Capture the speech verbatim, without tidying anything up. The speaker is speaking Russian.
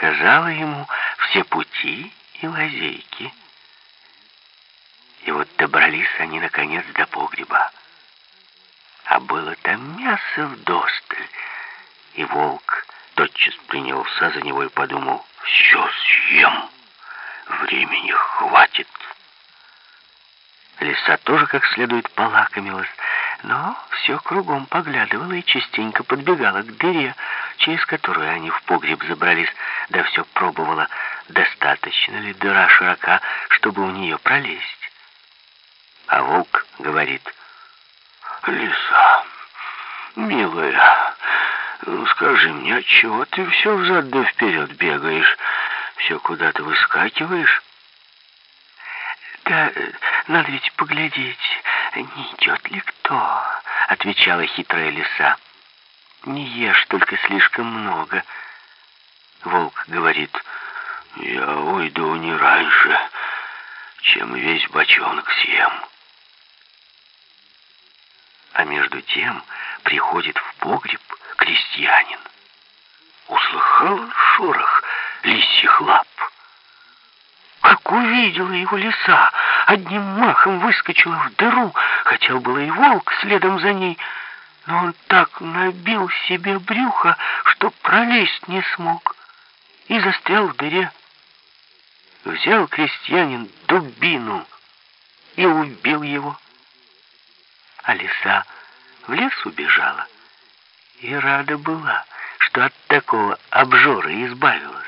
показала ему все пути и лазейки. И вот добрались они, наконец, до погреба. А было там мясо вдосталь. И волк тотчас принялся за него и подумал: все съем, времени хватит. Лиса тоже как следует полакомилась, но все кругом поглядывала и частенько подбегала к дыре, через которую они в погреб забрались, да все пробовала, достаточно ли дыра широка, чтобы в нее пролезть. А волк говорит: «Лиса, милая, ну скажи мне, отчего ты все взад да вперед бегаешь, все куда-то выскакиваешь?» «Да надо ведь поглядеть, не идет ли кто», — отвечала хитрая лиса. «Не ешь только слишком много». Волк говорит: «Я уйду не раньше, чем весь бочонок съем». А между тем приходит в погреб крестьянин. Услыхал он шорох лисьих лап. Как увидела его лиса, одним махом выскочила в дыру. Хотел было и волк следом за ней, но он так набил себе брюхо, что пролезть не смог и застрял в дыре. Взял крестьянин дубину и убил его. А лиса в лес убежала и рада была, что от такого обжора избавилась.